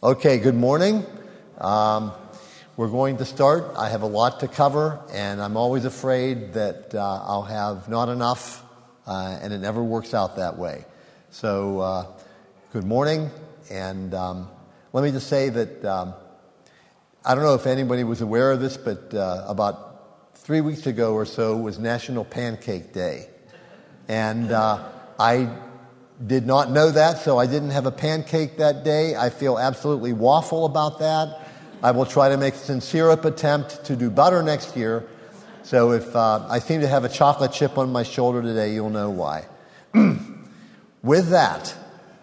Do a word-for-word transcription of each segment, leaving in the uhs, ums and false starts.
Okay, good morning. Um, we're going to start. I have a lot to cover, and I'm always afraid that uh, I'll have not enough, uh, and it never works out that way. So, uh, good morning, and um, let me just say that um, I don't know if anybody was aware of this, but uh, about three weeks ago or so was National Pancake Day, and uh, I did not know that, so I didn't have a pancake that day. I feel absolutely awful about that. I will try to make a sincere attempt to do better next year. So if uh, I seem to have a chocolate chip on my shoulder today, you'll know why. With that,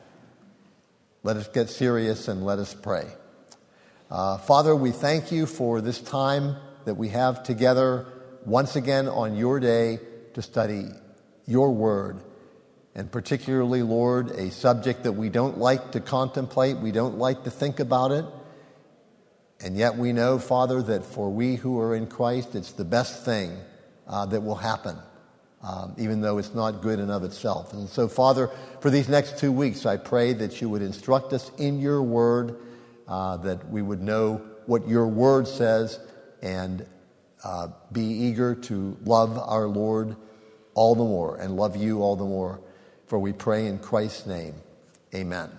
let us get serious and let us pray. Uh, Father, we thank you for this time that we have together once again on your day to study your word. And particularly, Lord, a subject that we don't like to contemplate, we don't like to think about it. And yet we know, Father, that for we who are in Christ, it's the best thing uh, that will happen, um, even though it's not good in of itself. And so, Father, for these next two weeks, I pray that you would instruct us in your word, uh, that we would know what your word says, and uh, be eager to love our Lord all the more, and love you all the more. For we pray in Christ's name. Amen.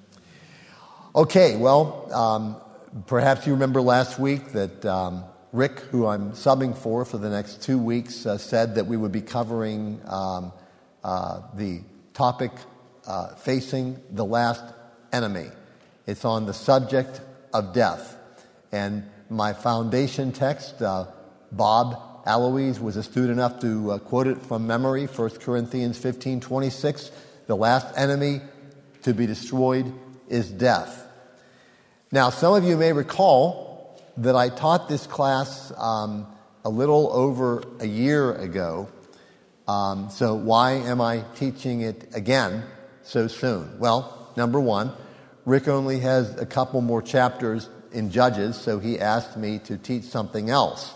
Okay, well, um, perhaps you remember last week that um, Rick, who I'm subbing for for the next two weeks, uh, said that we would be covering um, uh, the topic uh, facing the last enemy. It's on the subject of death. And my foundation text, uh, Bob Aloise was astute enough to uh, quote it from memory, First Corinthians fifteen twenty-six, the last enemy to be destroyed is death. Now, some of you may recall that I taught this class um, a little over a year ago. Um, so why am I teaching it again so soon? Well, number one, Rick only has a couple more chapters in Judges, so he asked me to teach something else.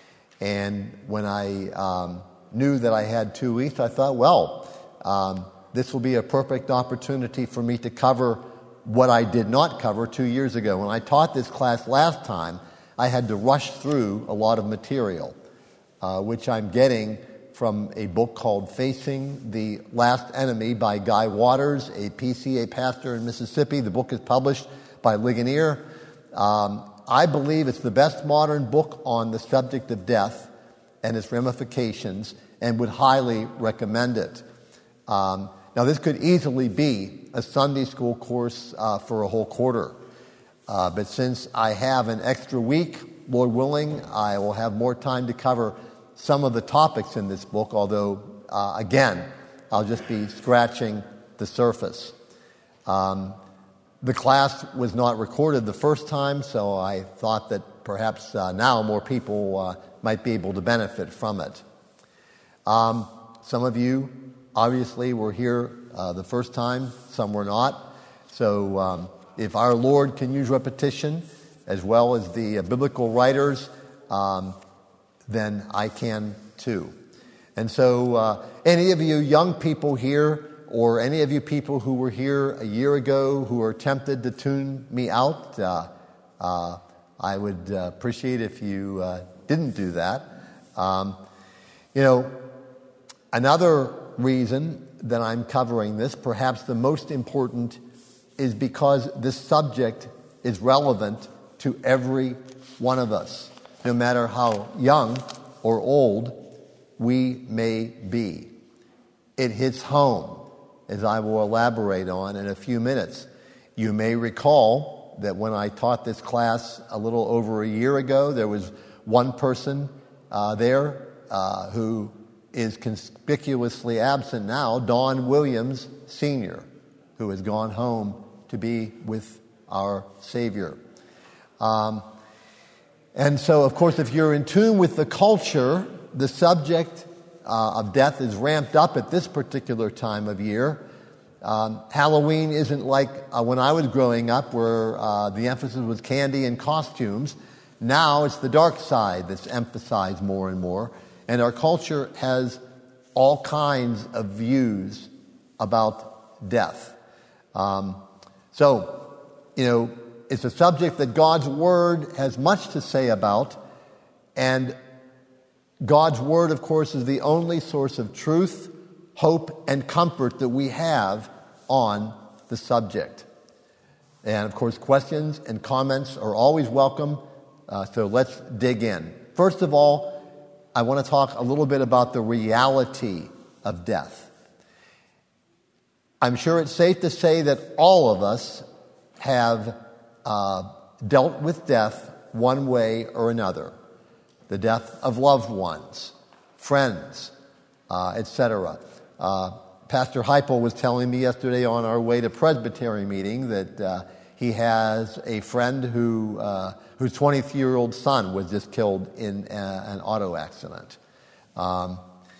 And when I um, knew that I had two weeks, I thought, well, um, this will be a perfect opportunity for me to cover what I did not cover two years ago. When I taught this class last time, I had to rush through a lot of material, uh, which I'm getting from a book called Facing the Last Enemy by Guy Waters, a P C A pastor in Mississippi. The book is published by Ligonier. Um, I believe it's the best modern book on the subject of death and its ramifications, and would highly recommend it. Um, now, this could easily be a Sunday school course uh, for a whole quarter. Uh, but since I have an extra week, Lord willing, I will have more time to cover some of the topics in this book, although, uh, again, I'll just be scratching the surface. Um, The class was not recorded the first time, so I thought that perhaps uh, now more people uh, might be able to benefit from it. Um, some of you obviously were here uh, the first time, some were not. So um, if our Lord can use repetition as well as the uh, biblical writers, um, then I can too. And so uh, any of you young people here, or any of you people who were here a year ago who are tempted to tune me out, uh, uh, I would uh, appreciate if you uh, didn't do that. Um, you know, another reason that I'm covering this, perhaps the most important, is because this subject is relevant to every one of us, no matter how young or old we may be. It hits home, as I will elaborate on in a few minutes. You may recall that when I taught this class a little over a year ago, there was one person uh, there uh, who is conspicuously absent now, Don Williams, Senior, who has gone home to be with our Savior. Um, and so, of course, if you're in tune with the culture, the subject Uh, of death is ramped up at this particular time of year. Um, Halloween isn't like uh, when I was growing up, where uh, the emphasis was candy and costumes. Now it's the dark side that's emphasized more and more. And our culture has all kinds of views about death. Um, so, you know, it's a subject that God's Word has much to say about, and God's Word, of course, is the only source of truth, hope, and comfort that we have on the subject. And, of course, questions and comments are always welcome, uh, so let's dig in. First of all, I want to talk a little bit about the reality of death. I'm sure it's safe to say that all of us have uh, dealt with death one way or another. The death of loved ones, friends, uh, et cetera. Uh, Pastor Heipel was telling me yesterday on our way to Presbytery meeting that uh, he has a friend who uh, whose twentieth-year-old son was just killed in a, an auto accident. Um,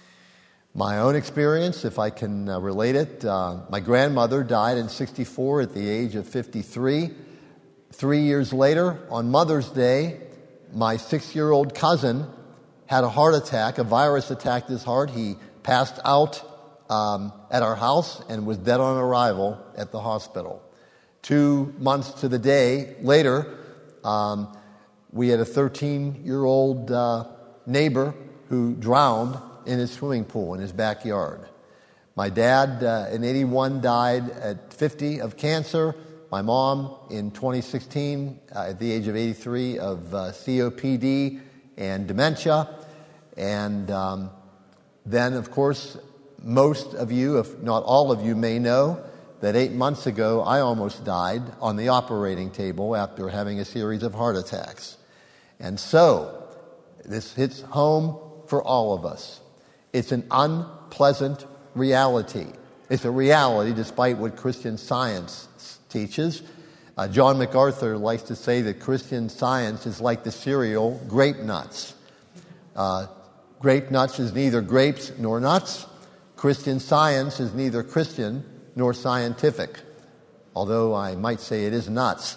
my own experience, if I can uh, relate it, uh, my grandmother died in sixty-four at the age of fifty-three. Three years later, on Mother's Day, my six-year-old cousin had a heart attack. A virus attacked his heart. He passed out um, at our house and was dead on arrival at the hospital. Two months to the day later, um, we had a thirteen-year-old uh, neighbor who drowned in his swimming pool in his backyard. My dad, uh, in eighty-one, died at fifty of cancer. My mom, in twenty sixteen, uh, at the age of eighty-three, of uh, C O P D and dementia. And um, then, of course, most of you, if not all of you, may know that eight months ago I almost died on the operating table after having a series of heart attacks. And so, this hits home for all of us. It's an unpleasant reality. It's a reality despite what Christian Science teaches. Uh, John MacArthur likes to say that Christian Science is like the cereal grape nuts. Uh, grape nuts is neither grapes nor nuts. Christian Science is neither Christian nor scientific, although I might say it is nuts.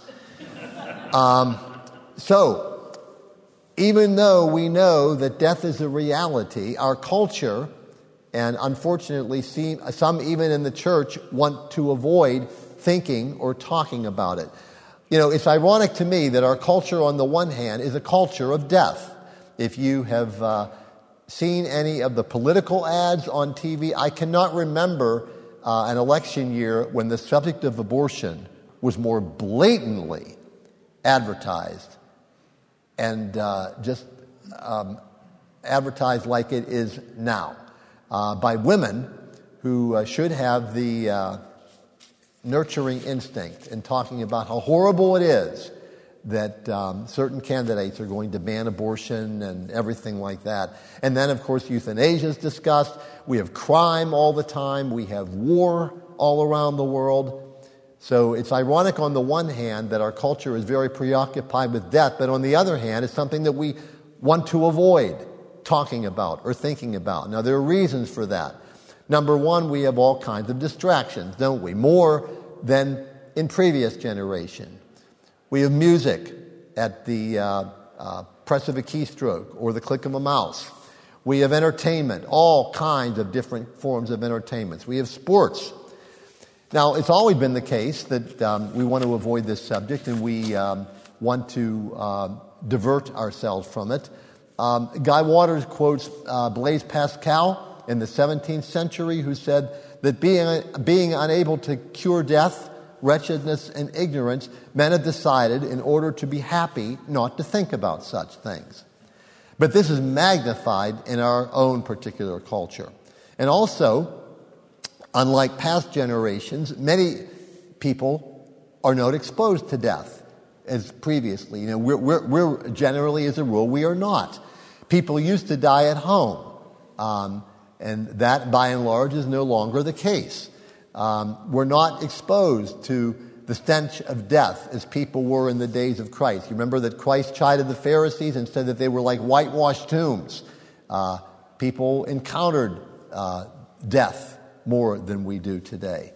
Um, so, even though we know that death is a reality, our culture, and unfortunately some even in the church, want to avoid thinking or talking about it. You know, it's ironic to me that our culture, on the one hand, is a culture of death. If you have uh, seen any of the political ads on T V, I cannot remember uh, an election year when the subject of abortion was more blatantly advertised and uh, just um, advertised like it is now uh, by women who uh, should have the uh, nurturing instinct in talking about how horrible it is that um, certain candidates are going to ban abortion and everything like that. And then, of course, euthanasia is discussed. We have crime all the time. We have war all around the world. So it's ironic on the one hand that our culture is very preoccupied with death, but on the other hand, it's something that we want to avoid talking about or thinking about. Now, there are reasons for that. Number one, we have all kinds of distractions, don't we? More than in previous generation. We have music at the uh, uh, press of a keystroke or the click of a mouse. We have entertainment, all kinds of different forms of entertainments. We have sports. Now, it's always been the case that um, we want to avoid this subject and we um, want to uh, divert ourselves from it. Um, Guy Waters quotes uh, Blaise Pascal in the seventeenth century, who said that being, being unable to cure death, wretchedness, and ignorance, men have decided, in order to be happy, not to think about such things. But this is magnified in our own particular culture. And also, unlike past generations, many people are not exposed to death as previously. You know, we're, we're, we're generally, as a rule, we are not. People used to die at home, um, and that, by and large, is no longer the case. Um, we're not exposed to the stench of death as people were in the days of Christ. You remember that Christ chided the Pharisees and said that they were like whitewashed tombs. Uh, people encountered uh, death more than we do today.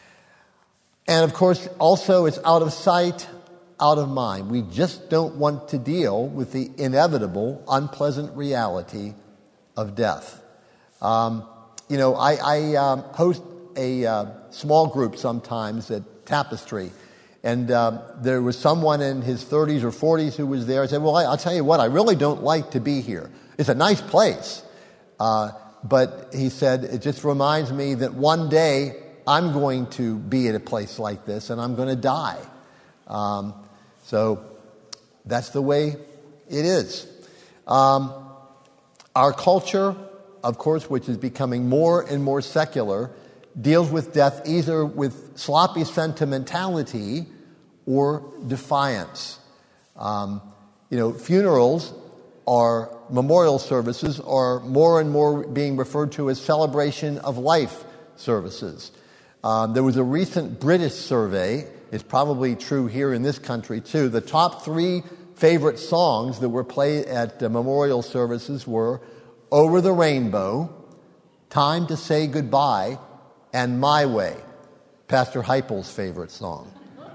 And of course, also it's out of sight, out of mind. We just don't want to deal with the inevitable, unpleasant reality of death. Um, you know, I, I um, host a uh, small group sometimes at Tapestry, And um, there was someone in his thirties or forties who was there. I said, well, I, I'll tell you what, I really don't like to be here. It's a nice place. Uh, but he said, it just reminds me that one day I'm going to be at a place like this and I'm going to die. Um, so that's the way it is. Um, our culture, of course, which is becoming more and more secular, deals with death either with sloppy sentimentality or defiance. Um, you know, funerals or memorial services are more and more being referred to as celebration of life services. Um, there was a recent British survey, it's probably true here in this country too. The top three favorite songs that were played at uh, memorial services were Over the Rainbow, Time to Say Goodbye, and My Way, Pastor Heipel's favorite song.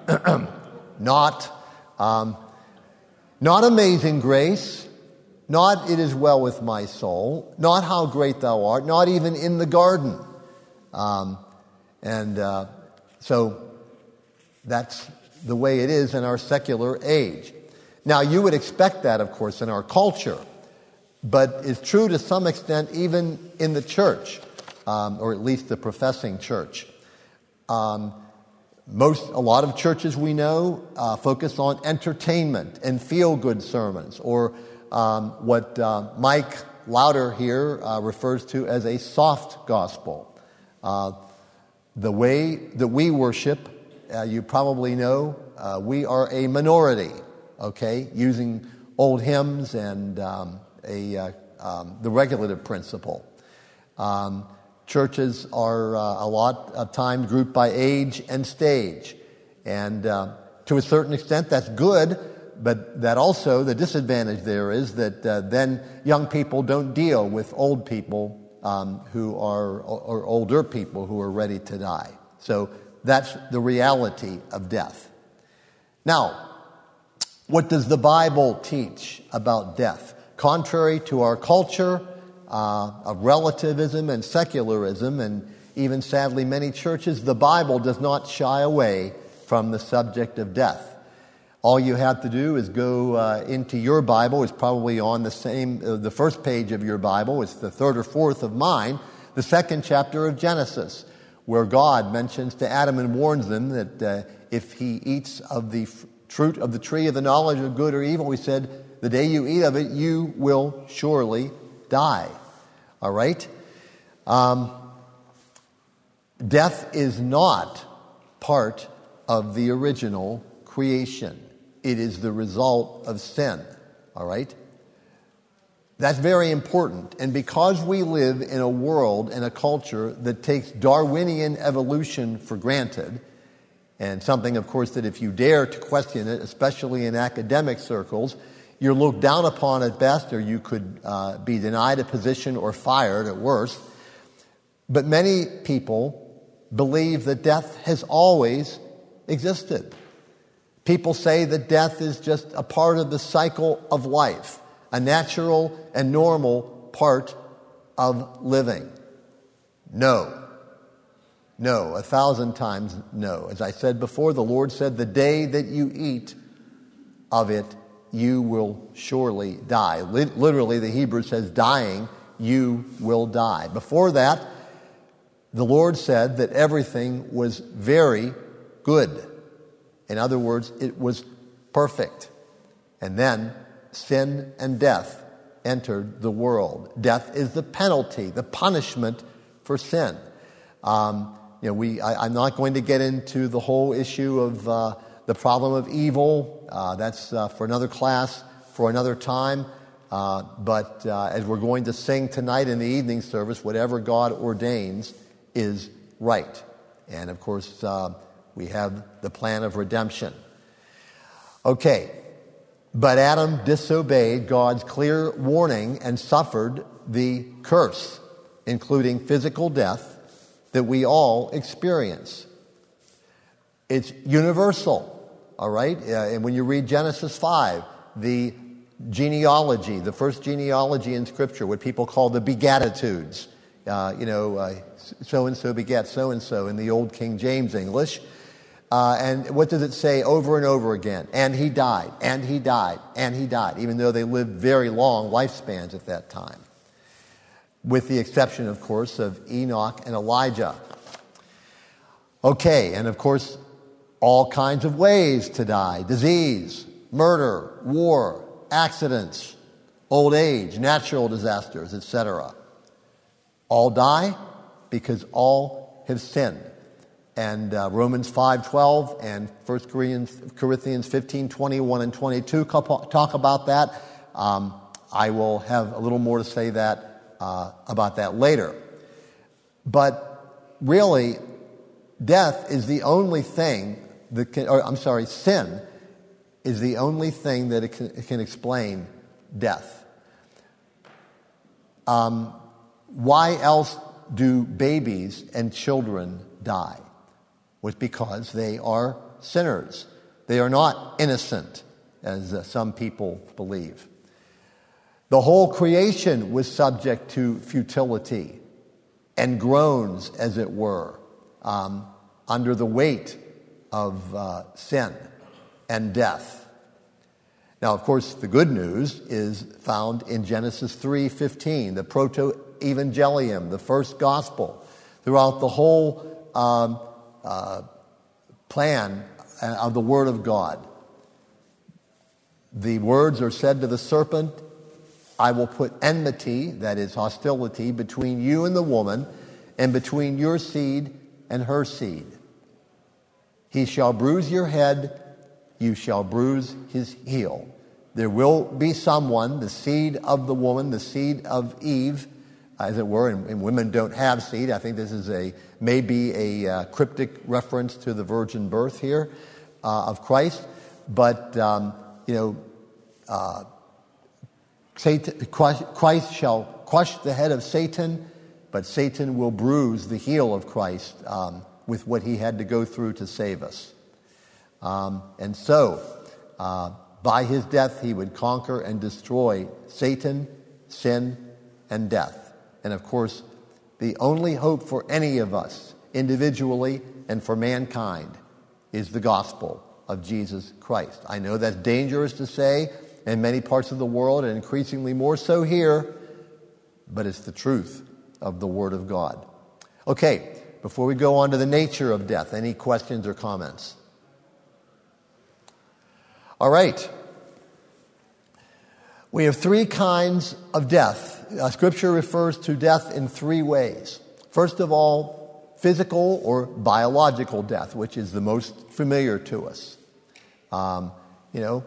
Not, um, not Amazing Grace, not It Is Well With My Soul, not How Great Thou Art, not even In the Garden. Um, and uh, so that's the way it is in our secular age. Now, you would expect that, of course, in our culture, but it's true to some extent even in the church. Um, or at least the professing church. Um, most, a lot of churches we know uh, focus on entertainment and feel-good sermons, or um, what uh, Mike Lauder here uh, refers to as a soft gospel. Uh, the way that we worship, uh, you probably know, uh, we are a minority, okay, using old hymns and um, a uh, um, the regulative principle. Um, Churches are uh, a lot of times grouped by age and stage. And uh, to a certain extent, that's good, but that also, the disadvantage there is that uh, then young people don't deal with old people um, who are, or older people who are ready to die. So that's the reality of death. Now, what does the Bible teach about death? Contrary to our culture, Uh, of relativism and secularism, and even sadly many churches, the Bible does not shy away from the subject of death. All you have to do is go uh, into your Bible. It's probably on the same, uh, the first page of your Bible. It's the third or fourth of mine, the second chapter of Genesis, where God mentions to Adam and warns them that uh, if he eats of the f- fruit of the tree of the knowledge of good or evil, he said, the day you eat of it, you will surely die. All right? Um, death is not part of the original creation. It is the result of sin. All right? That's very important. And because we live in a world and a culture that takes Darwinian evolution for granted, and something, of course, that if you dare to question it, especially in academic circles, you're looked down upon at best, or you could uh, be denied a position or fired at worst. But many people believe that death has always existed. People say that death is just a part of the cycle of life, a natural and normal part of living. No. No, a thousand times no. As I said before, the Lord said, the day that you eat of it, you will surely die. Literally, the Hebrew says, dying, you will die. Before that, the Lord said that everything was very good. In other words, it was perfect. And then sin and death entered the world. Death is the penalty, the punishment for sin. Um, you know, we. I, I'm not going to get into the whole issue of uh, the problem of evil. Uh, that's uh, for another class, for another time. Uh, but uh, as we're going to sing tonight in the evening service, whatever God ordains is right. And of course, uh, we have the plan of redemption. Okay. But Adam disobeyed God's clear warning and suffered the curse, including physical death, that we all experience. It's universal, all right? Uh, and when you read Genesis five, the genealogy, the first genealogy in Scripture, what people call the Beatitudes, uh, you know, uh, so-and-so begat so-and-so in the old King James English, Uh, and what does it say over and over again? And he died, and he died, and he died, even though they lived very long lifespans at that time. With the exception, of course, of Enoch and Elijah. Okay, and of course, all kinds of ways to die. Disease, murder, war, accidents, old age, natural disasters, et cetera. All die because all have sinned. And uh, Romans five twelve and First Corinthians fifteen twenty-one and twenty-two talk about that. Um, I will have a little more to say that uh, about that later. But really, death is the only thing that can, or I'm sorry, sin is the only thing that it can, it can explain death. Um, why else do babies and children die? Was because they are sinners. They are not innocent, as uh, some people believe. The whole creation was subject to futility and groans, as it were, um, under the weight of uh, sin and death. Now, of course, the good news is found in Genesis three fifteen, the proto-evangelium, the first gospel. Throughout the whole um, Uh, plan of the Word of God. The words are said to the serpent, I will put enmity, that is hostility, between you and the woman, and between your seed and her seed. He shall bruise your head, you shall bruise his heel. There will be someone, the seed of the woman, the seed of Eve, as it were, and, and women don't have seed. I think this is a maybe a uh, cryptic reference to the virgin birth here uh, of Christ. But, um, you know, uh, Satan, Christ shall crush the head of Satan, but Satan will bruise the heel of Christ um, with what he had to go through to save us. Um, and so, uh, by his death, he would conquer and destroy Satan, sin, and death. And of course, the only hope for any of us, individually and for mankind, is the gospel of Jesus Christ. I know that's dangerous to say in many parts of the world, and increasingly more so here, but it's the truth of the Word of God. Okay, before we go on to the nature of death, any questions or comments? All right. We have three kinds of death. Uh, Scripture refers to death in three ways. First of all, physical or biological death, which is the most familiar to us. Um, you know,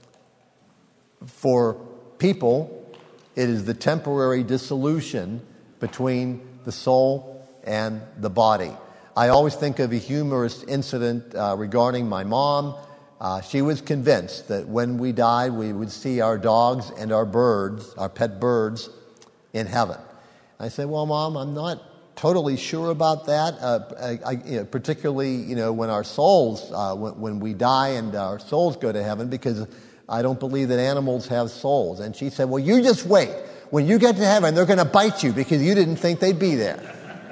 for people, it is the temporary dissolution between the soul and the body. I always think of a humorous incident uh, regarding my mom. Uh, she was convinced that when we died, we would see our dogs and our birds, our pet birds, in heaven. I said, well, Mom, I'm not totally sure about that, uh, I, I, you know, particularly, you know, when our souls, uh, when, when we die and our souls go to heaven, because I don't believe that animals have souls. And she said, well, you just wait. When you get to heaven, they're going to bite you because you didn't think they'd be there.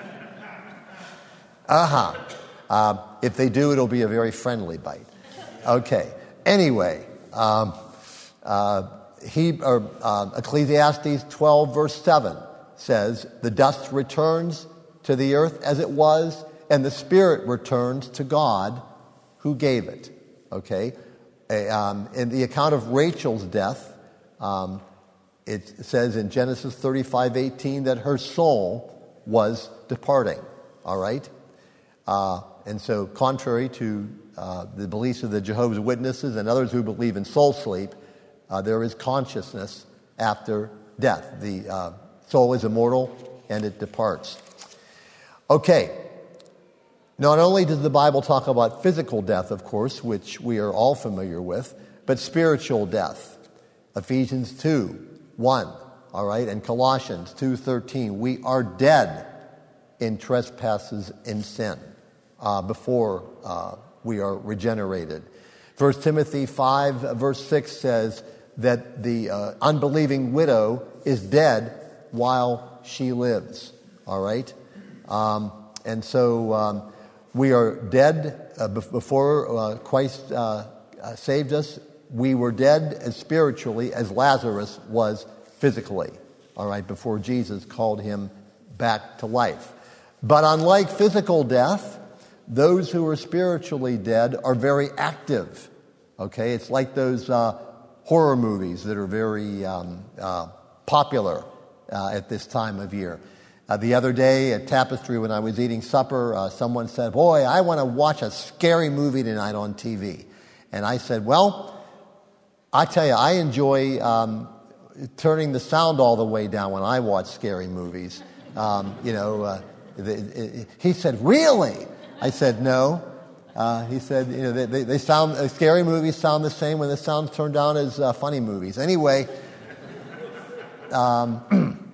Uh-huh. Uh, if they do, it'll be a very friendly bite. Okay. Anyway, um, uh, he, or, uh, Ecclesiastes twelve, verse seven says, the dust returns to the earth as it was, and the spirit returns to God who gave it. Okay? A, um, in the account of Rachel's death, um, it says in Genesis thirty-five eighteen that her soul was departing. All right? Uh, and so contrary to uh, the beliefs of the Jehovah's Witnesses and others who believe in soul sleep, uh, there is consciousness after death. The uh, soul is immortal and it departs. Okay. Not only does the Bible talk about physical death, of course, which we are all familiar with, but spiritual death. Ephesians two one, all right, and Colossians two thirteen. We are dead in trespasses and sin uh, before uh, we are regenerated. First Timothy five, verse six says that the uh, unbelieving widow is dead while she lives, all right? Um, and so um, we are dead uh, before uh, Christ uh, uh, saved us, we were dead as spiritually as Lazarus was physically, all right, before Jesus called him back to life. But unlike physical death, those who are spiritually dead are very active, okay? It's like those uh, horror movies that are very um, uh, popular uh, at this time of year. Uh, the other day at Tapestry, when I was eating supper, uh, someone said, boy, I want to watch a scary movie tonight on T V. And I said, well, I tell you, I enjoy um, turning the sound all the way down when I watch scary movies. Um, you know, uh, the, it, he said, really? I said, no. Uh, he said, you know, they, they, they sound, uh, scary movies sound the same when the sound's turned down as uh, funny movies. Anyway, um,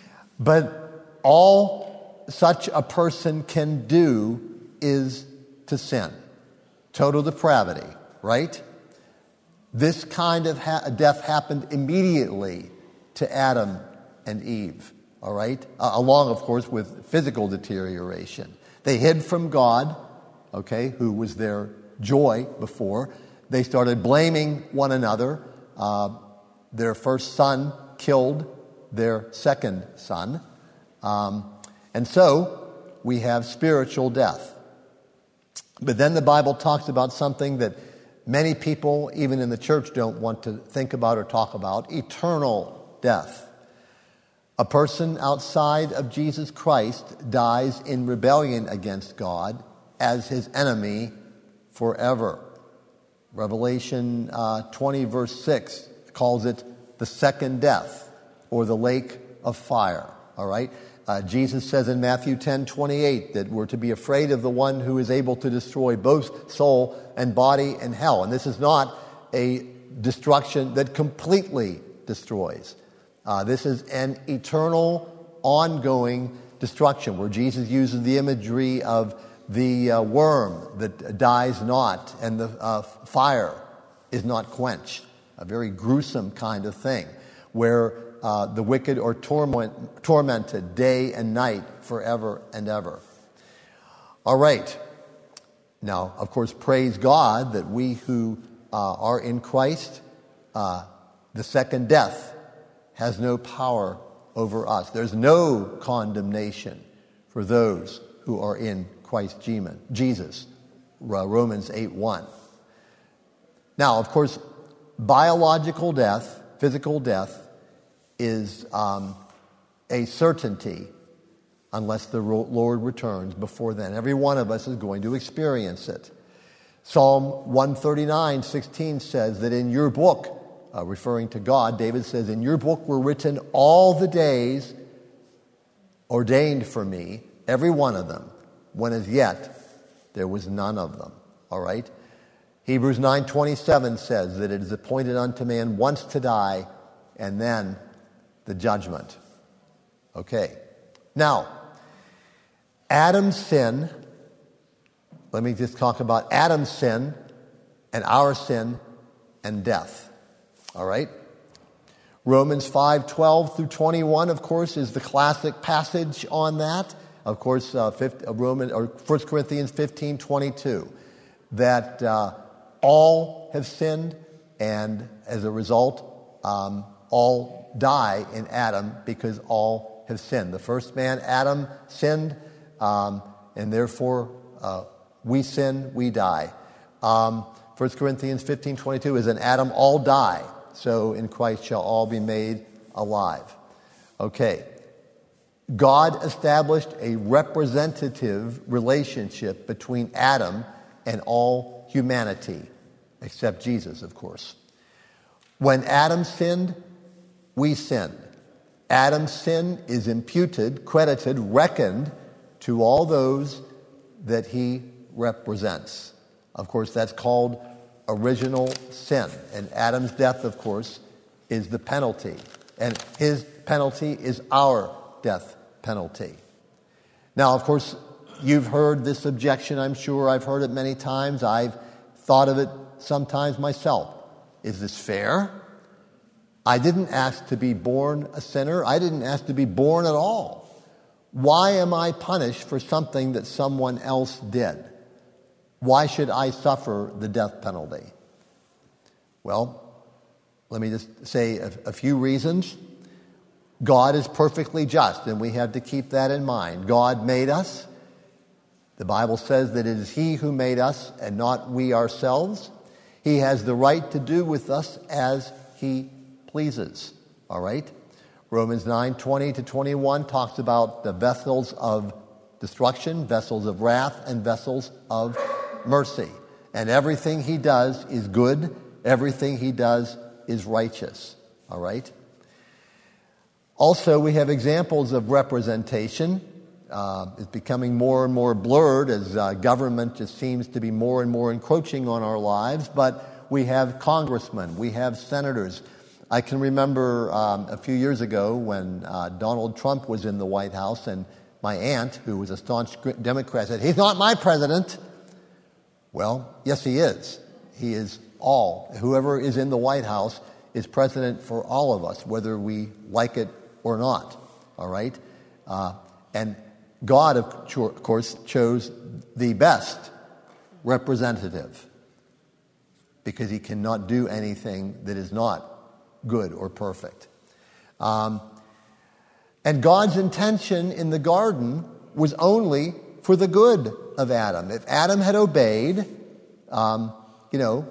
but all such a person can do is to sin. Total depravity, right? This kind of ha- death happened immediately to Adam and Eve, all right? Uh, along, of course, with physical deterioration. They hid from God, okay, who was their joy before. They started blaming one another. Uh, their first son killed their second son. Um, and so we have spiritual death. But then the Bible talks about something that many people, even in the church, don't want to think about or talk about: eternal death. A person outside of Jesus Christ dies in rebellion against God as his enemy forever. Revelation uh, twenty, verse six calls it the second death, or the lake of fire. All right? Uh, Jesus says in Matthew ten, twenty-eight that we're to be afraid of the one who is able to destroy both soul and body in hell. And this is not a destruction that completely destroys. Uh, this is an eternal, ongoing destruction, where Jesus uses the imagery of the uh, worm that dies not and the uh, fire is not quenched. A very gruesome kind of thing, where uh, the wicked are torment, tormented day and night forever and ever. All right. Now, of course, praise God that we who uh, are in Christ, uh, the second death has no power over us. There's no condemnation for those who are in Christ Jesus. Romans eight one. Now, of course, biological death, physical death, is um, a certainty unless the Lord returns before then. Every one of us is going to experience it. Psalm one thirty-nine, sixteen says that in your book, uh, referring to God, David says, in your book were written all the days ordained for me, every one of them, when as yet there was none of them. All right? Hebrews nine twenty-seven says that it is appointed unto man once to die, and then the judgment. Okay. Now, Adam's sin, let me just talk about Adam's sin and our sin and death. All right? Romans five twelve through twenty-one, of course, is the classic passage on that. Of course, uh, fifth, uh, Roman, or First Corinthians fifteen twenty-two, that uh, all have sinned, and as a result, um, all die in Adam because all have sinned. The first man, Adam, sinned, um, and therefore uh, we sin, we die. Um, First Corinthians fifteen twenty-two is in Adam all die, so in Christ shall all be made alive. Okay. God established a representative relationship between Adam and all humanity, except Jesus, of course. When Adam sinned, we sinned. Adam's sin is imputed, credited, reckoned to all those that he represents. Of course, that's called original sin. And Adam's death, of course, is the penalty. And his penalty is our death penalty. Now, of course, you've heard this objection, I'm sure. I've heard it many times. I've thought of it sometimes myself. Is this fair? I didn't ask to be born a sinner. I didn't ask to be born at all. Why am I punished for something that someone else did? Why should I suffer the death penalty? Well, let me just say a, a few reasons. God is perfectly just, and we have to keep that in mind. God made us. The Bible says that it is He who made us and not we ourselves. He has the right to do with us as He pleases. All right? Romans nine twenty to twenty-one talks about the vessels of destruction, vessels of wrath, and vessels of mercy. And everything He does is good. Everything He does is righteous. All right? Also, we have examples of representation. Uh, it's becoming more and more blurred as uh, government just seems to be more and more encroaching on our lives. But we have congressmen, we have senators. I can remember um, a few years ago when uh, Donald Trump was in the White House, and my aunt, who was a staunch Democrat, said, "He's not my president." Well, yes, he is. He is all. Whoever is in the White House is president for all of us, whether we like it or not. All right? Uh, and God, of, cho- of course, chose the best representative because He cannot do anything that is not good or perfect. Um, and God's intention in the garden was only for the good of Adam. If Adam had obeyed, um, you know,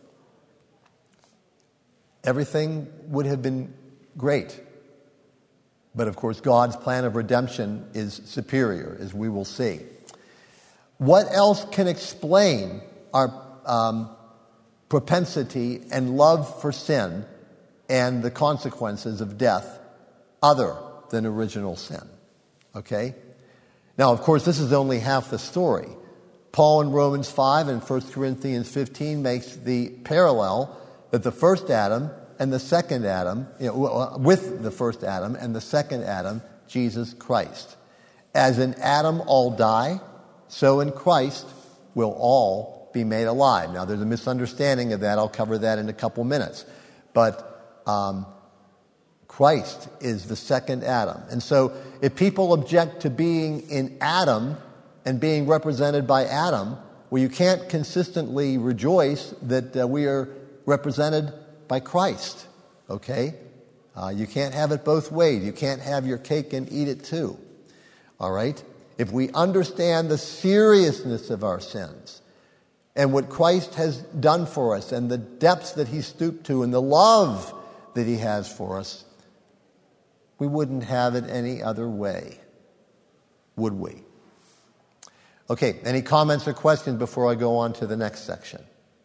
everything would have been great. But of course, God's plan of redemption is superior, as we will see. What else can explain our um, propensity and love for sin and the consequences of death other than original sin? Okay? Now, of course, this is only half the story. Paul in Romans five and First Corinthians fifteen makes the parallel that the first Adam and the second Adam, you know, with the first Adam and the second Adam, Jesus Christ. As in Adam all die, so in Christ will all be made alive. Now, there's a misunderstanding of that. I'll cover that in a couple minutes. But um, Christ is the second Adam. And so if people object to being in Adam and being represented by Adam, well, you can't consistently rejoice that uh, we are represented by Christ, okay? Uh, you can't have it both ways. You can't have your cake and eat it too, all right? If we understand the seriousness of our sins and what Christ has done for us and the depths that He stooped to and the love that He has for us, we wouldn't have it any other way, would we? Okay, any comments or questions before I go on to the next section?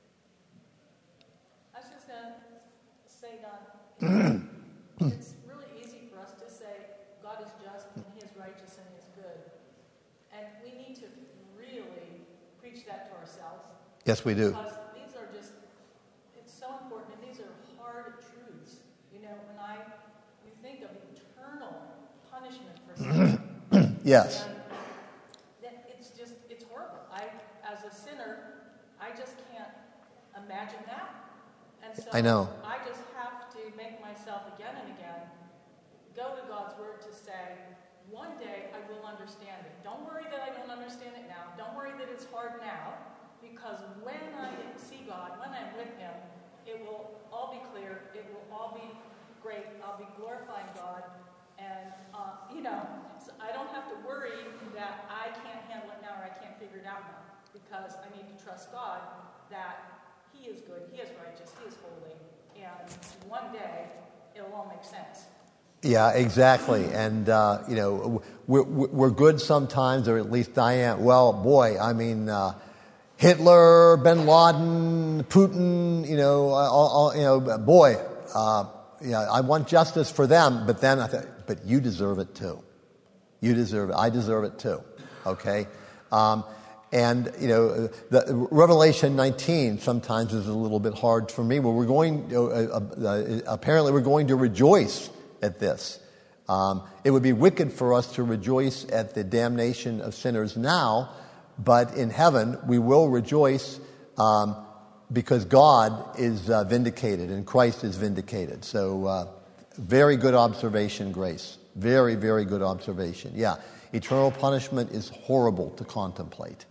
It's really easy for us to say God is just and He is righteous and He is good. And we need to really preach that to ourselves. Yes, we do. Because these are just, it's so important, and these are hard truths. You know, when I, we think of eternal punishment for sin. Yes. And it's just, it's horrible. I, as a sinner, I just can't imagine that. And so I know. I just have to make myself again and again go to God's Word to say, one day I will understand it. Don't worry that I don't understand it now. Don't worry that it's hard now, because when I see God, when I'm with Him, it will all be clear. It will all be great. I'll be glorifying God. And, uh, you know, so I don't have to worry that I can't handle it now or I can't figure it out now, because I need to trust God that He is good, He is righteous, He is holy, and one day it'll all make sense. Yeah, exactly. And, uh, you know, we're, we're good sometimes, or at least I am. Well, boy, I mean, uh, Hitler, Bin Laden, Putin, you know, all, all, you know, boy, uh, yeah, I want justice for them, but then I thought, but you deserve it too. You deserve it. I deserve it too. Okay? Um, And, you know, the Revelation nineteen sometimes is a little bit hard for me. Well, we're going, uh, uh, apparently we're going to rejoice at this. Um, it would be wicked for us to rejoice at the damnation of sinners now, but in heaven we will rejoice um, because God is uh, vindicated and Christ is vindicated. So, uh, very good observation, Grace. Very, very good observation. Yeah, eternal punishment is horrible to contemplate.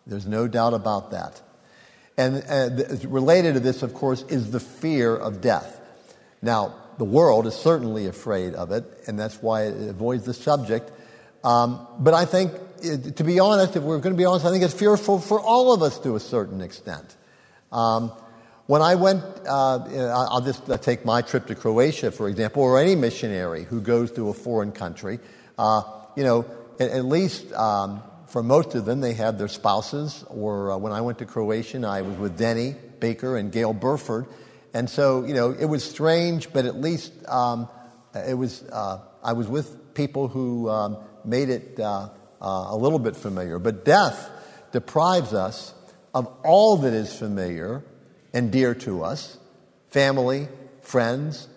There's no doubt about that. And uh, related to this, of course, is the fear of death. Now, the world is certainly afraid of it, and that's why it avoids the subject. Um, but I think, to be honest, if we're going to be honest, I think it's fearful for all of us to a certain extent. Um, when I went, uh, I'll just take my trip to Croatia, for example, or any missionary who goes to a foreign country. Uh, you know, at, at least um, for most of them, they have their spouses. Or uh, when I went to Croatia, I was with Denny Baker and Gail Burford. And so, you know, it was strange, but at least um, it was. Uh, I was with people who um, made it uh, uh, a little bit familiar. But death deprives us of all that is familiar and dear to us: family, friends,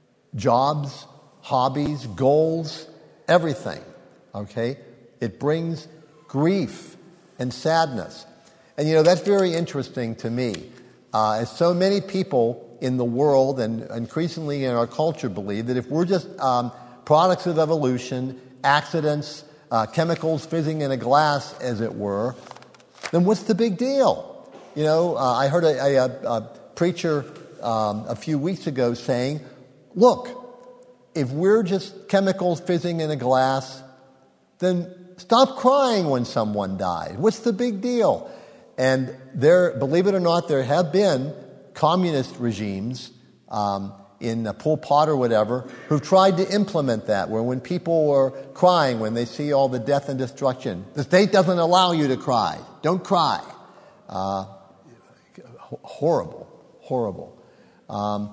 jobs, hobbies, goals, everything. Okay? It brings grief and sadness. And, you know, that's very interesting to me. Uh, as so many people in the world and increasingly in our culture believe that if we're just um, products of evolution, accidents, uh, chemicals fizzing in a glass, as it were, then what's the big deal? You know, uh, I heard a, a, a preacher um, a few weeks ago saying, look, if we're just chemicals fizzing in a glass, then stop crying when someone dies. What's the big deal? And there, believe it or not, there have been communist regimes um, in uh, Pol Pot or whatever who've tried to implement that, where when people are crying when they see all the death and destruction, the state doesn't allow you to cry. Don't cry. Uh, horrible, horrible. Um,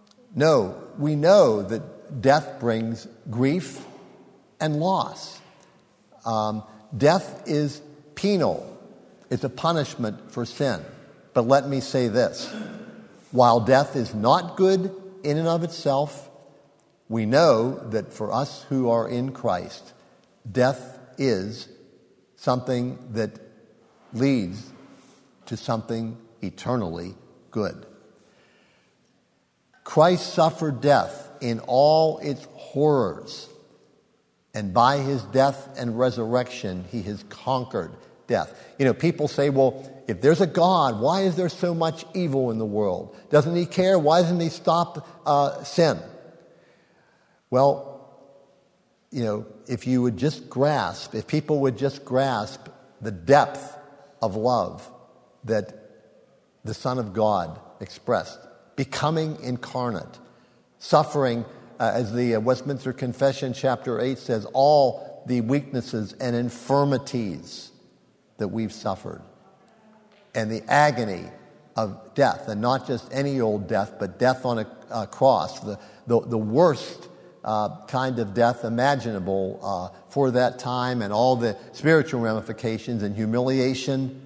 no, we know that death brings grief and loss. Um, death is penal. It's a punishment for sin. But let me say this. While death is not good in and of itself, we know that for us who are in Christ, death is something that leads to something eternally good. Christ suffered death in all its horrors, and by his death and resurrection, he has conquered death. You know, people say, well, if there's a God, why is there so much evil in the world? Doesn't he care? Why doesn't he stop uh, sin? Well, you know, if you would just grasp, if people would just grasp the depth of love that the Son of God expressed, becoming incarnate, suffering, uh, as the uh, Westminster Confession, chapter eight says, all the weaknesses and infirmities that we've suffered, and the agony of death, and not just any old death, but death on a, a cross, the, the, the worst uh, kind of death imaginable uh, for that time, and all the spiritual ramifications and humiliation.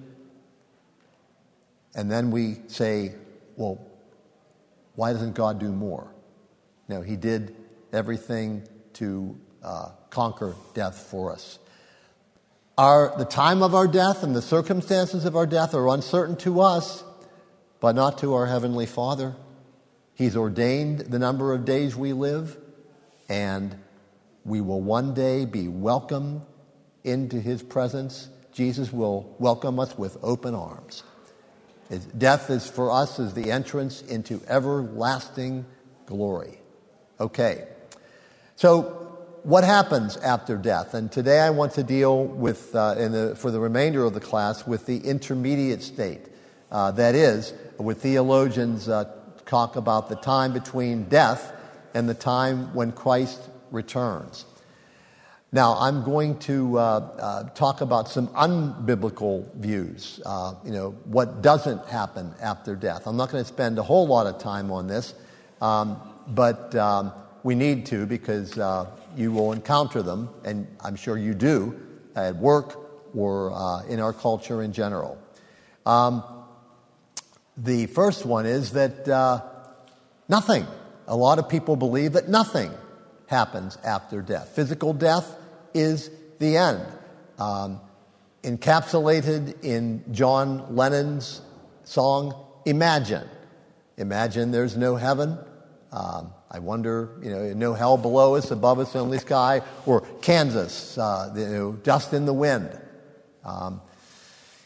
And then we say, well, why doesn't God do more? No, he did everything to uh, conquer death for us. Our, the time of our death and the circumstances of our death are uncertain to us, but not to our Heavenly Father. He's ordained the number of days we live, and we will one day be welcomed into his presence. Jesus will welcome us with open arms. His death is for us as the entrance into everlasting glory. Okay, so what happens after death? And today I want to deal with, uh, in the, for the remainder of the class, with the intermediate state. Uh, that is, with theologians uh, talk about the time between death and the time when Christ returns. Now, I'm going to uh, uh, talk about some unbiblical views, uh, you know, what doesn't happen after death. I'm not going to spend a whole lot of time on this, um, but um, we need to, because uh, you will encounter them, and I'm sure you do, at work or uh, in our culture in general. Um, the first one is that uh, nothing. A lot of people believe that nothing happens after death. Physical death is the end. Um, encapsulated in John Lennon's song, Imagine. Imagine there's no heaven. Um, I wonder, you know, no hell below us, above us, only sky, or Kansas, uh, you know, dust in the wind. Um,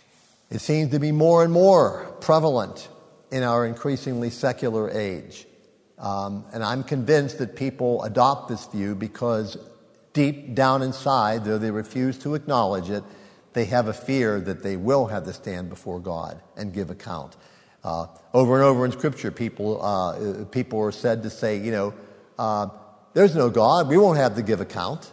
It seems to be more and more prevalent in our increasingly secular age. Um, and I'm convinced that people adopt this view because deep down inside, though they refuse to acknowledge it, they have a fear that they will have to stand before God and give account. Uh, over and over in Scripture, people uh, people are said to say, you know, uh, there's no God, we won't have to give account.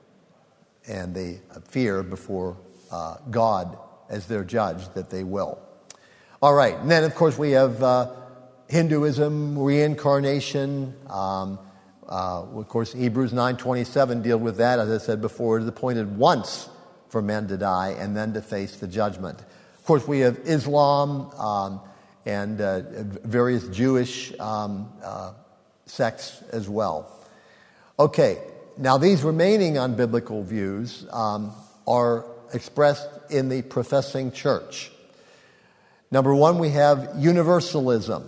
And they fear before uh, God as their judge that they will. All right, and then of course we have uh, Hinduism, reincarnation. Um, uh, of course, Hebrews nine twenty-seven deals with that. As I said before, it is appointed once for men to die and then to face the judgment. Of course, we have Islam um, and uh, various Jewish um, uh, sects as well. Okay, now these remaining unbiblical views um, are expressed in the professing church. Number one, we have universalism.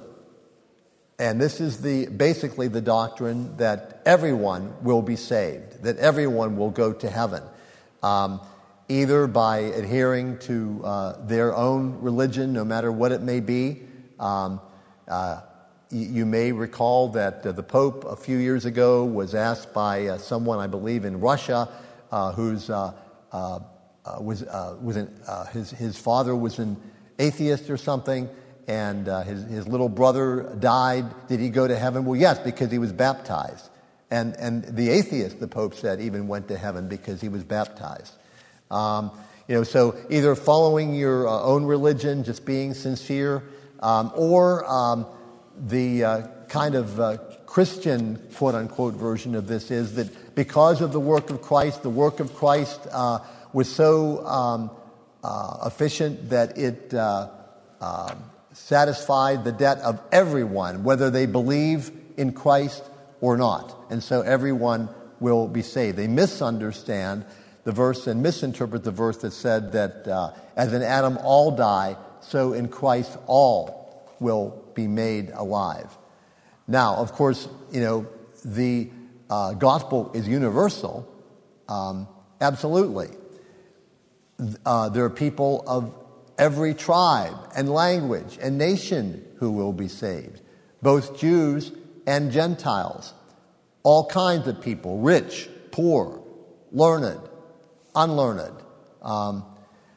And this is the basically the doctrine that everyone will be saved, that everyone will go to heaven, um, either by adhering to uh, their own religion, no matter what it may be. Um, uh, you, you may recall that uh, the Pope a few years ago was asked by uh, someone, I believe, in Russia, uh, who's uh, uh, uh, was uh, was an, uh, his his father was an atheist or something. And uh, his, his little brother died. Did he go to heaven? Well, yes, because he was baptized. And and the atheist, the Pope said, even went to heaven because he was baptized. Um, you know, so either following your uh, own religion, just being sincere, um, or um, the uh, kind of uh, Christian, quote-unquote, version of this is that because of the work of Christ, the work of Christ uh, was so um, uh, efficient that it Uh, uh, satisfied the debt of everyone, whether they believe in Christ or not. And so everyone will be saved. They misunderstand the verse and misinterpret the verse that said that uh, as in Adam all die, so in Christ all will be made alive. Now, of course, you know, the uh, gospel is universal. Um, absolutely. Uh, there are people of every tribe and language and nation who will be saved, both Jews and Gentiles, all kinds of people, rich, poor, learned, unlearned. Um,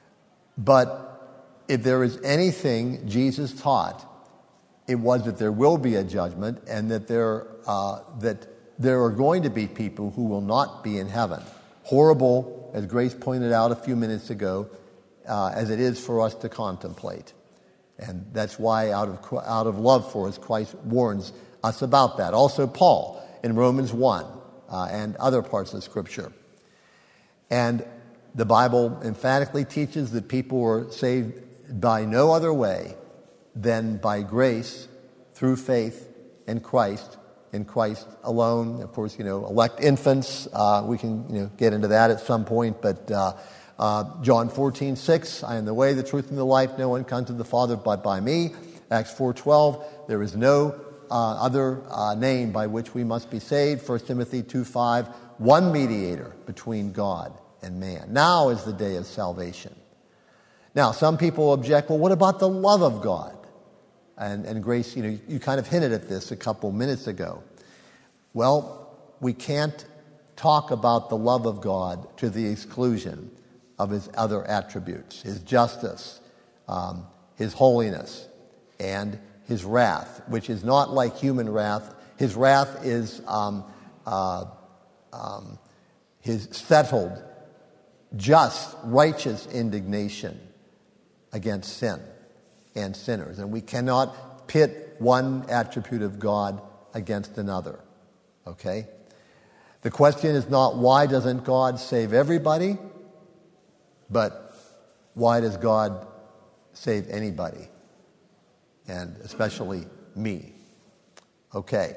but if there is anything Jesus taught, it was that there will be a judgment and that there uh, that there are going to be people who will not be in heaven. Horrible, as Grace pointed out a few minutes ago, Uh, as it is for us to contemplate. And that's why out of out of love for us, Christ warns us about that. Also Paul in Romans one uh, and other parts of Scripture. And the Bible emphatically teaches that people are saved by no other way than by grace through faith in Christ, in Christ alone. Of course, you know, elect infants, uh, we can you know get into that at some point, but uh Uh, John fourteen six, I am the way, the truth, and the life. No one comes to the Father but by me. Acts four twelve, there is no uh, other uh, name by which we must be saved. First Timothy two five, one mediator between God and man. Now is the day of salvation. Now, some people object, well, what about the love of God? And, and Grace, you know, you kind of hinted at this a couple minutes ago. Well, we can't talk about the love of God to the exclusion of his other attributes, his justice, um, his holiness, and his wrath, which is not like human wrath. His wrath is um, uh, um, his settled, just, righteous indignation against sin and sinners. And we cannot pit one attribute of God against another. Okay? The question is not why doesn't God save everybody? But why does God save anybody? And especially me. Okay.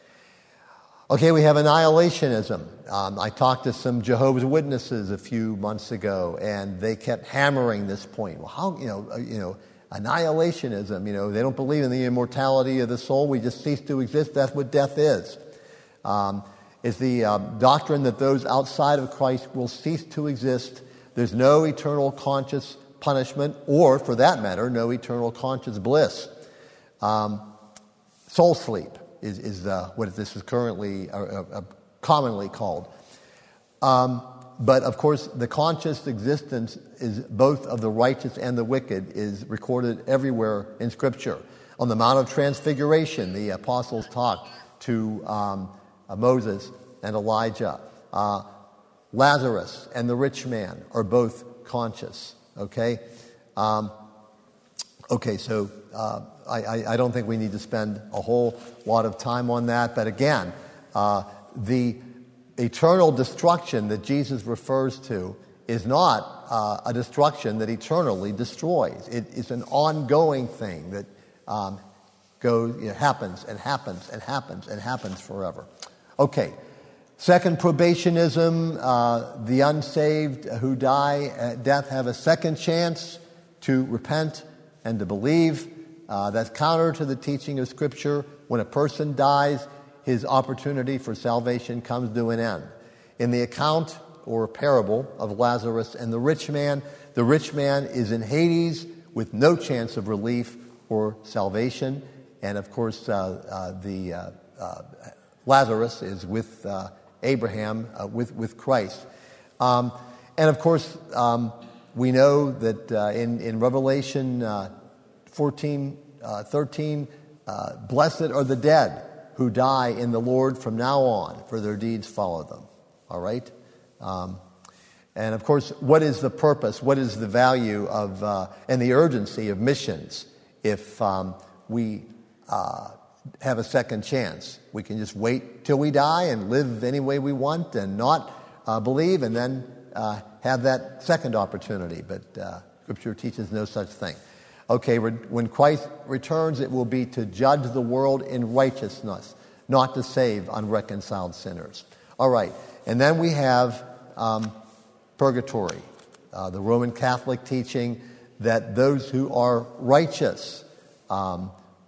Okay, we have annihilationism. Um, I talked to some Jehovah's Witnesses a few months ago, and they kept hammering this point. Well, how, you know, you know, annihilationism, you know, they don't believe in the immortality of the soul. We just cease to exist. That's what death is. Um, it's the uh, doctrine that those outside of Christ will cease to exist. There's no eternal conscious punishment, or, for that matter, no eternal conscious bliss. Um, soul sleep is, is uh, what this is currently uh, uh, commonly called. Um, but, of course, the conscious existence is both of the righteous and the wicked is recorded everywhere in Scripture. On the Mount of Transfiguration, the apostles talked to um, uh, Moses and Elijah. Uh, Lazarus and the rich man are both conscious, okay? Um, okay, so uh, I, I don't think we need to spend a whole lot of time on that. But again, uh, the eternal destruction that Jesus refers to is not uh, a destruction that eternally destroys. It is an ongoing thing that um, goes, you know, happens and happens and happens and happens forever. Okay. Second, probationism. Uh, the unsaved who die at death have a second chance to repent and to believe. Uh, that's counter to the teaching of Scripture. When a person dies, his opportunity for salvation comes to an end. In the account or parable of Lazarus and the rich man, the rich man is in Hades with no chance of relief or salvation. And of course, uh, uh, the uh, uh, Lazarus is with uh, Abraham, uh, with, with Christ. Um, and of course, um, we know that uh, in, in Revelation uh, fourteen, uh, thirteen, uh, blessed are the dead who die in the Lord from now on, for their deeds follow them. All right? Um, and of course, what is the purpose, what is the value of, uh, and the urgency of missions if um, we uh, have a second chance? We can just wait till we die and live any way we want and not uh, believe, and then uh, have that second opportunity. But uh, Scripture teaches no such thing. Okay, when Christ returns, it will be to judge the world in righteousness, not to save unreconciled sinners. All right, and then we have um, purgatory, uh, the Roman Catholic teaching that those who are righteous um,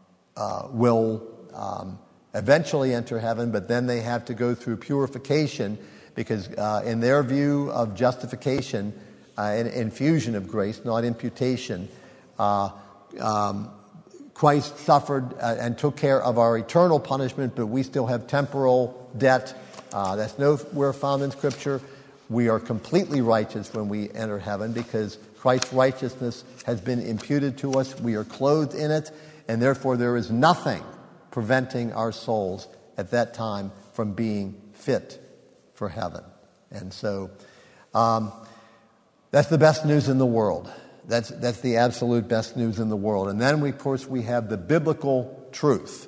uh, will um, eventually enter heaven, but then they have to go through purification because uh, in their view of justification, uh, an infusion of grace, not imputation, Uh, um, Christ suffered uh, and took care of our eternal punishment, but we still have temporal debt. Uh, that's nowhere found in Scripture. We are completely righteous when we enter heaven because Christ's righteousness has been imputed to us. We are clothed in it, and therefore there is nothing preventing our souls at that time from being fit for heaven. And so um, that's the best news in the world. That's that's the absolute best news in the world. And then, we, of course, we have the biblical truth.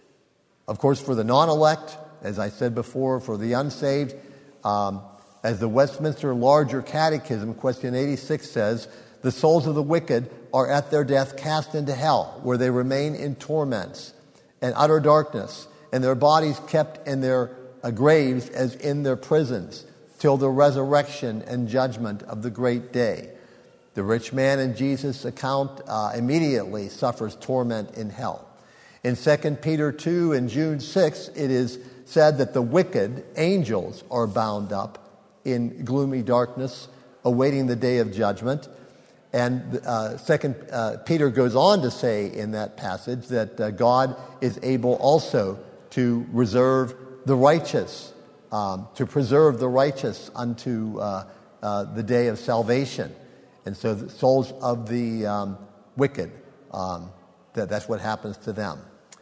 Of course, for the non-elect, as I said before, for the unsaved, um, as the Westminster Larger Catechism, question eighty-six says, the souls of the wicked are at their death cast into hell, where they remain in torments and utter darkness, and their bodies kept in their uh, graves as in their prisons, till the resurrection and judgment of the great day. The rich man in Jesus' account uh, immediately suffers torment in hell. In Second Peter two and Jude six, it is said that the wicked angels are bound up in gloomy darkness, awaiting the day of judgment. And uh, Second uh, Peter goes on to say in that passage that uh, God is able also to reserve the righteous, um, to preserve the righteous unto uh, uh, the day of salvation. And so the souls of the um, wicked, um, that, that's what happens to them.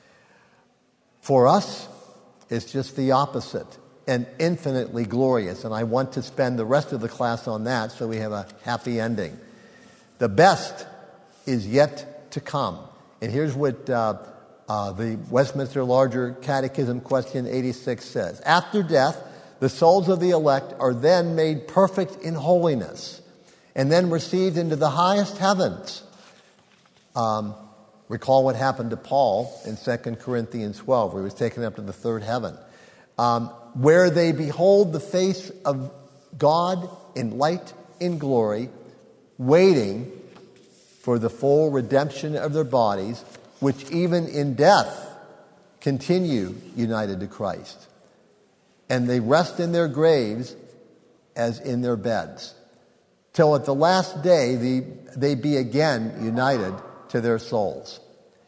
For us, it's just the opposite and infinitely glorious. And I want to spend the rest of the class on that so we have a happy ending. The best is yet to come. And here's what uh, uh, the Westminster Larger Catechism, question eighty-six says. After death, the souls of the elect are then made perfect in holiness, and then received into the highest heavens. Um, recall what happened to Paul in Second Corinthians twelve, where he was taken up to the third heaven, um, where they behold the face of God in light, in glory, waiting for the full redemption of their bodies, which even in death continue united to Christ. And they rest in their graves as in their beds, till at the last day the, they be again united to their souls.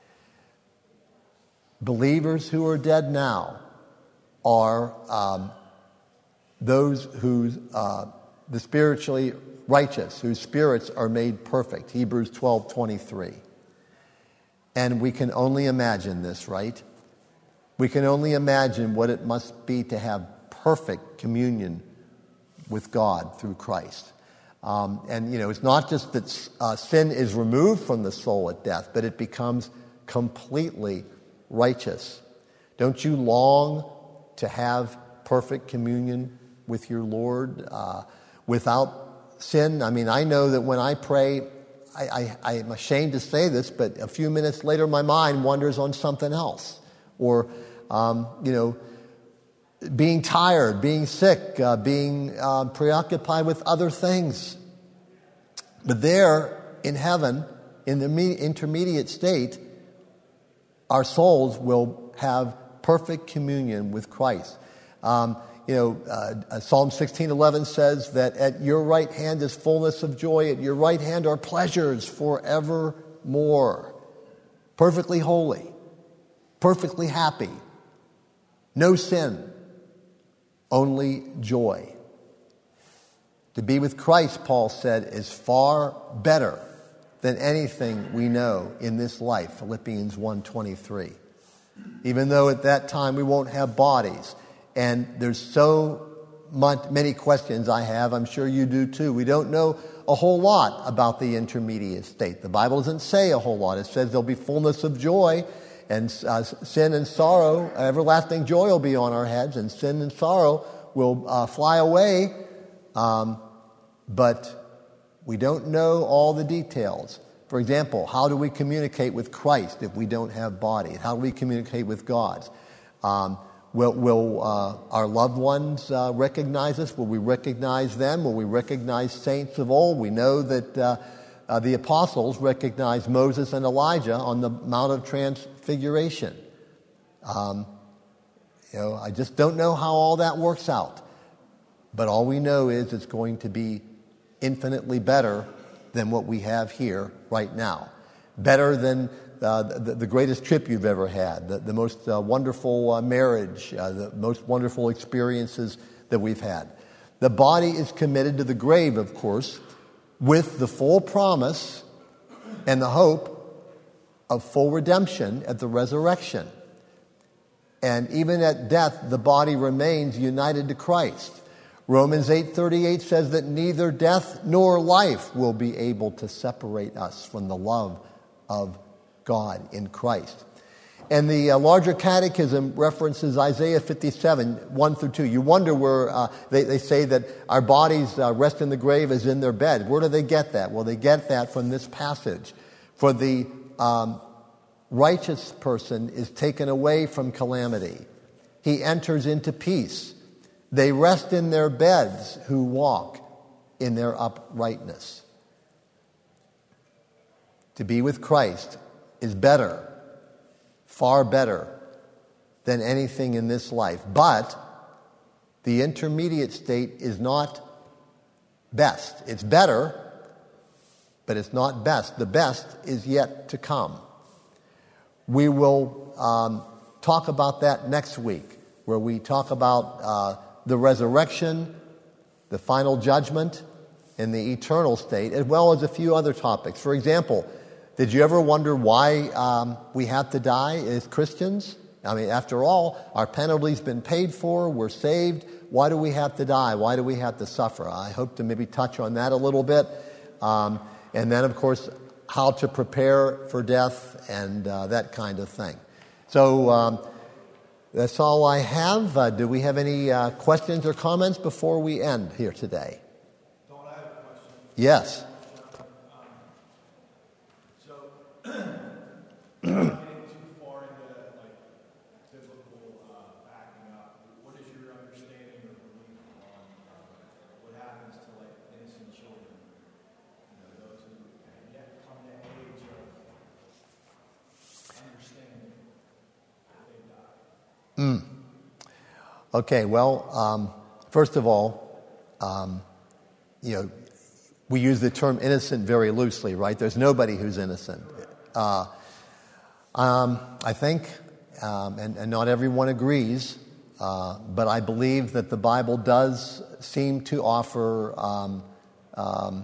Believers who are dead now are um, those who, uh, the spiritually righteous, whose spirits are made perfect. Hebrews twelve twenty-three. And we can only imagine this, right? We can only imagine what it must be to have perfect communion with God through Christ. Um, and, you know, it's not just that uh, sin is removed from the soul at death, but it becomes completely righteous. Don't you long to have perfect communion with your Lord uh, without sin? I mean, I know that when I pray, I, I, I'm ashamed to say this, but a few minutes later my mind wanders on something else. Or, um, you know, being tired, being sick, uh, being uh, preoccupied with other things. But there in heaven, in the me- intermediate state, our souls will have perfect communion with Christ. Um, you know, uh, Psalm sixteen eleven says that at your right hand is fullness of joy, at your right hand are pleasures forevermore. Perfectly holy, perfectly happy, no sin, only joy. To be with Christ, Paul said, is far better than anything we know in this life, Philippians one twenty-three. Even though at that time we won't have bodies. And there's so much, many questions I have, I'm sure you do too. We don't know a whole lot about the intermediate state. The Bible doesn't say a whole lot. It says there'll be fullness of joy, and uh, sin and sorrow, everlasting joy will be on our heads, and sin and sorrow will uh, fly away. Um, but we don't know all the details. For example, how do we communicate with Christ if we don't have bodies? How do we communicate with God? Um, will will uh, our loved ones uh, recognize us? Will we recognize them? Will we recognize saints of old? We know that uh, uh, the apostles recognized Moses and Elijah on the Mount of Transfiguration. Um, you know, I just don't know how all that works out. But all we know is it's going to be infinitely better than what we have here right now. Better than uh, the, the greatest trip you've ever had, the, the most uh, wonderful uh, marriage, uh, the most wonderful experiences that we've had. The body is committed to the grave, of course, with the full promise and the hope of full redemption at the resurrection. And even at death, the body remains united to Christ. Romans eight thirty-eight says that neither death nor life will be able to separate us from the love of God in Christ. And the uh, larger catechism references Isaiah fifty-seven, one through two. You wonder where uh, they, they say that our bodies uh, rest in the grave as in their bed. Where do they get that? Well, they get that from this passage. For the um, righteous person is taken away from calamity. He enters into peace. They rest in their beds who walk in their uprightness. To be with Christ is better, far better than anything in this life. But the intermediate state is not best. It's better, but it's not best. The best is yet to come. We will um, talk about that next week, where we talk about uh, the resurrection, the final judgment, and the eternal state, as well as a few other topics. For example, did you ever wonder why um, we have to die as Christians? I mean, after all, our penalty's been paid for, we're saved. Why do we have to die? Why do we have to suffer? I hope to maybe touch on that a little bit. Um, and then, of course, how to prepare for death and uh, that kind of thing. So, um, that's all I have. Uh, do we have any uh, questions or comments before we end here today? Don't I have a question? Yes. Um, so, without getting too far into like biblical uh, backing up, what is your understanding or belief on uh, what happens to like innocent children? You know, those who yet come to age of understanding that they die. Mm. Okay, well, um, first of all, um, you know, we use the term innocent very loosely, right? There's nobody who's innocent. Uh, um, I think, um, and, and not everyone agrees, uh, but I believe that the Bible does seem to offer um, um,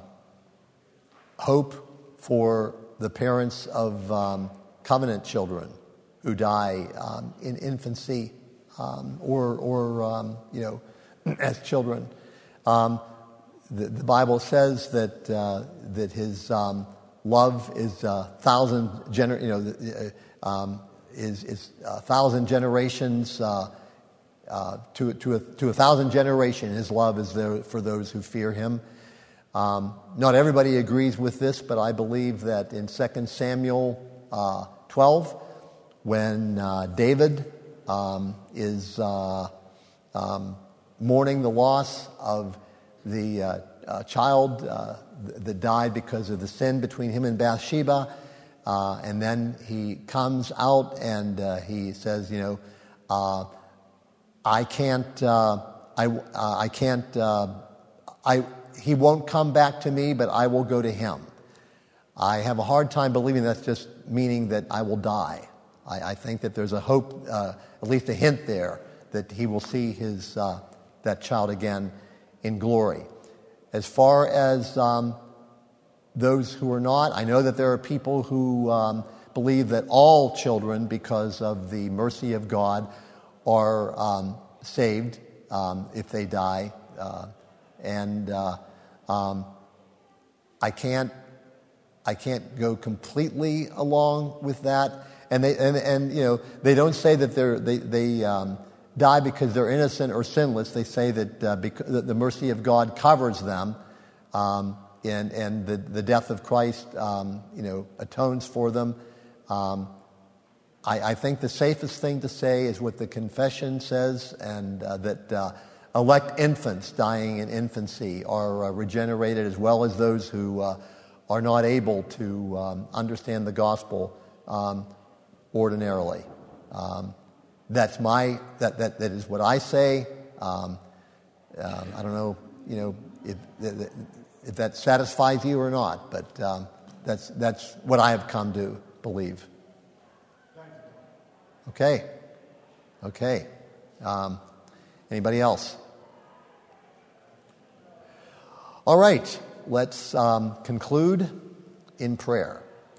hope for the parents of um, covenant children who die um, in infancy um, or, or um, you know, as children. Um, the, the Bible says that uh, that His um, love is a thousand gener- you know, um, is is a thousand generations uh, uh, to to a, to a thousand generations. His love is there for those who fear Him. Um, not everybody agrees with this, but I believe that in Second Samuel uh, twelve, when uh, David um, is uh, um, mourning the loss of the uh, uh, child uh, that died because of the sin between him and Bathsheba, uh, and then he comes out and uh, he says, you know, uh, I can't, uh, I, uh, I can't, uh, I. He won't come back to me, but I will go to him. I have a hard time believing that's just meaning that I will die. I, I think that there's a hope, uh, at least a hint there, that he will see his uh, that child again in glory. As far as um, those who are not, I know that there are people who um, believe that all children, because of the mercy of God, are um, saved um, if they die. Uh, And uh, um, I can't, I can't go completely along with that. And they, and, and you know, they don't say that they're they they um, die because they're innocent or sinless. They say that uh, because the mercy of God covers them, um, and and the the death of Christ, um, you know, atones for them. Um, I, I think the safest thing to say is what the confession says, and uh, that. Uh, Elect infants dying in infancy are uh, regenerated, as well as those who uh, are not able to um, understand the gospel um, ordinarily. Um, that's my that, that that is what I say. Um, um, I don't know, you know, if, if that satisfies you or not, but um, that's that's what I have come to believe. Okay, okay. Um, anybody else? All right, let's um, conclude in prayer.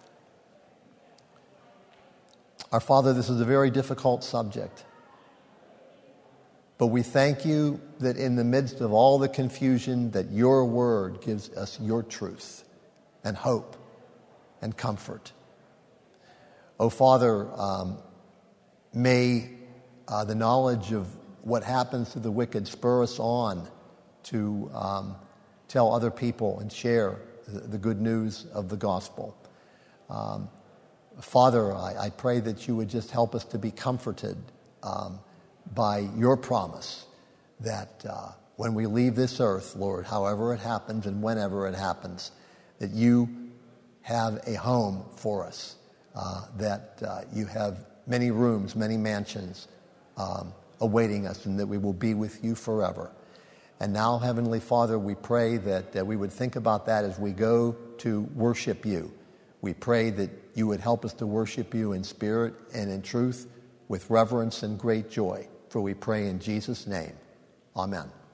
Our Father, this is a very difficult subject, but we thank you that in the midst of all the confusion, that your word gives us your truth and hope and comfort. Oh, Father, um, may uh, the knowledge of what happens to the wicked spur us on to um, tell other people and share the, the good news of the gospel. Um, Father, I, I pray that you would just help us to be comforted um, by your promise that uh, when we leave this earth, Lord, however it happens and whenever it happens, that you have a home for us, uh, that uh, you have many rooms, many mansions um, awaiting us, and that we will be with you forever. And now, Heavenly Father, we pray that uh, we would think about that as we go to worship you. We pray that you would help us to worship you in spirit and in truth with reverence and great joy. For we pray in Jesus' name. Amen.